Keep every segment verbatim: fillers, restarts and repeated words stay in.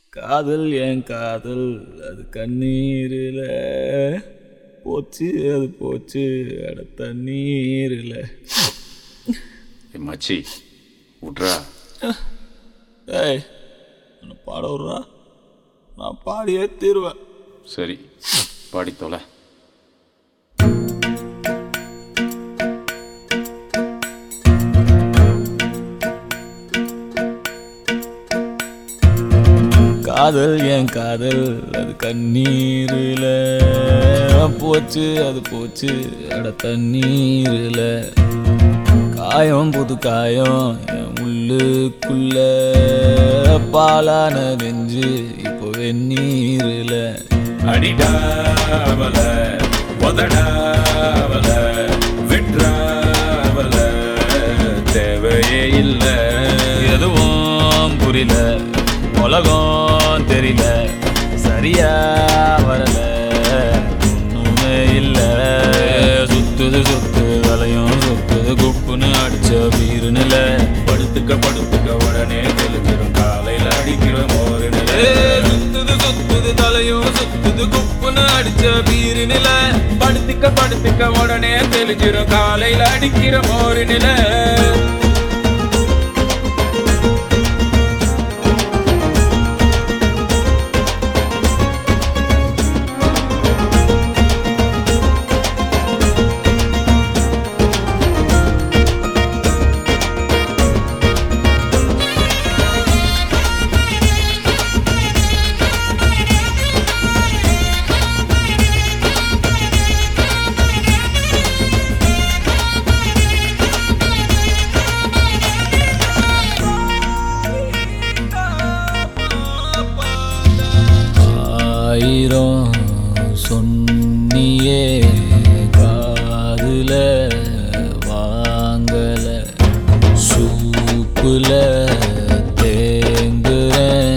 காதல் என் காதல் அது கண்ணீரில் போச்சு, அது போச்சு அட தண்ணீரில். மச்சி விட்றா. ஏய் என்னை பாட விட்றா, நான் பாடியே தீருவேன். சரி பாடி தொலை. காதல் என் காதல் அது கண்ணீரில் போச்சு, அது போச்சு அட தண்ணீரில். காயம் புது காயம் என் உள்ளுக்குள்ள பாலான நெஞ்சு இப்போ வெந்நீரில். அடிடாவல உதடாவல விட்ராவல தேவையே இல்லை. எதுவும் புரியல, உலகம் தெரியல, சரியா வரல, ஒண்ணுமே இல்லை. சுத்துது சுத்துது வலையும் சுத்துது குப்புன்னு அடிச்ச வீருநில. படுத்துக்க படுத்துக்க உடனே தெளிஞ்சிடும் காலையில் அடிக்கிற மோரு நில. சுத்துது சுத்துது தலையும் சுத்துது குப்புன்னு அடிச்ச வீருநில. படுத்துக்க படுத்துக்க உடனே தெளிஞ்சிடும் காலையில் அடிக்கிற மோரு நில. ஆயிரம் சொன்னியே காதுல வாங்கல, சூப்புல தேங்குற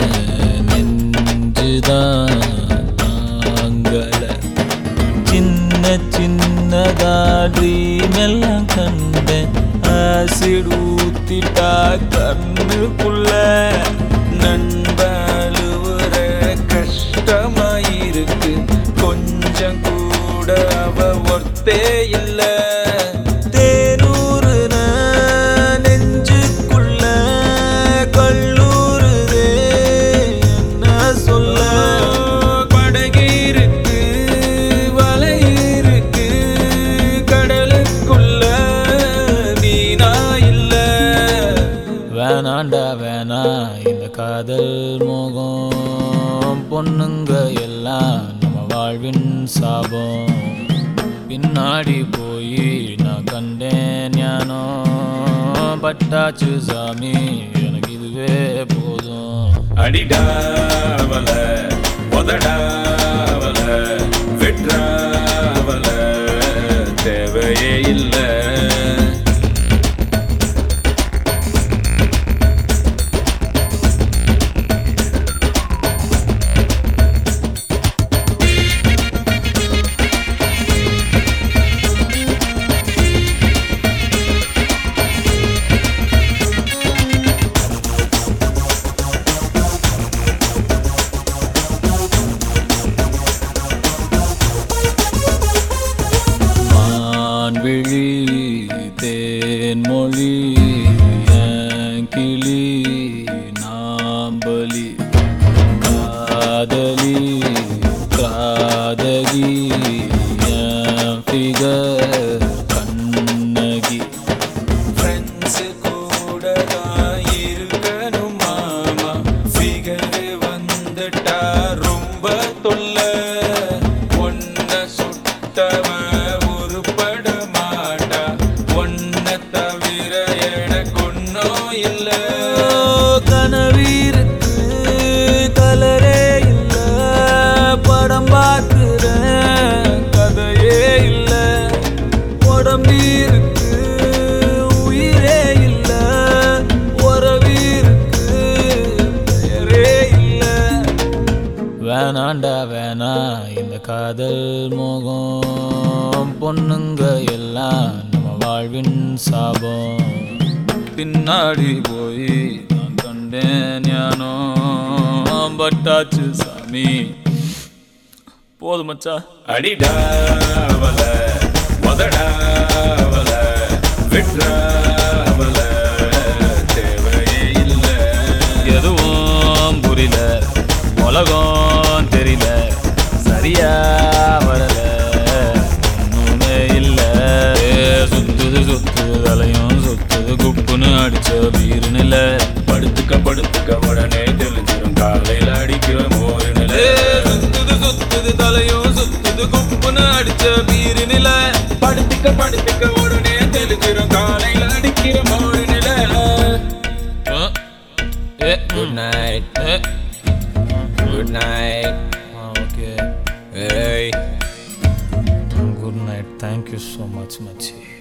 நெஞ்சுதான் தாங்கல. சின்ன சின்னதா ட்ரீம் எல்லாம் கண்டேன், ஆசிட் ஊத்திட்டா கண்ணுக்குள்ள. நண்பழுவுற கஷ்டமாயிருக்கு, கொஞ்சம் கூட அவ ஒர்த்தே இல்ல. தேனூறுன நெஞ்சுக்குள்ள கல்லூருதே என்ன சொல்ல. படகிருக்கு வலை இருக்கு கடலுக்குள்ள வீணா இல்ல. வேணாண்டா வேணா இந்த காதல் மோகம், பொண்ணுங்க எல்லாம் நம்ம வாழ்வின் சாபம். பின்னாடி போய் நான் கண்டேன் ஞானம், பட்டாச்சு சாமி எனக்கு இதுவே போதும். அடிடாவல உதடாவல விட்ராவல தேவையே இல்லை. விழி தேன்மொழி என் கிளி நாம்பலி, காதலி காதகி என் ஃபிகர் கண்ணகி. ஃப்ரெண்ட்ஸு கூட தான் இருக்கணும் மாமா, ஃபிகர் வந்துட்டா ரொம்ப தொல்ல. ஒன்ன சுட்டவ உருப்பட மாட்டா, ஒன்ன தவிர எனக்கு ஒன்னும் இல்ல. கனவீருக்கு கலரே இல்ல, படம் பார்க்கிறேன் கதையே இல்ல. உடம்பீருக்கு உயிரே இல்ல, உறவீருக்கு பெயரே இல்ல. வேணாண்டா வேணா இந்த காதல் மோகம், பொண்ணுங்க எல்லாம் நம்ம வாழ்வின் சாபம். பின்னாடி போய் நான் கண்டேன் ஞானம், எல்லாம் பட்டாச்சு சாமி. போதும் மச்சா. அடிடாவல மதடாவல விட்ராவல தேவையே இல்ல. எதுவும் புரியல, உலகம் தெரியல, சரியா வரல, ஒண்ணுமே இல்ல. சுத்துது சுத்துது தலையும் சுத்துது குப்புன்னு அடிச்ச வீரு நில. படுத்துக்க படுத்துக்க உடனே தெளிஞ்சிரும் காலையில அடிக்கிற மோரு நில. சுத்துது சுத்துது தலையும் சுத்துது குப்புன்னு அடிச்ச வீரு நில. படுத்துக்க படுத்துக்க உடனே தெளிஞ்சிரும் காலையில அடிக்கிற மோரு நில. Good night. Good night. Okay, Hey. Good night. Thank you so much மச்சி.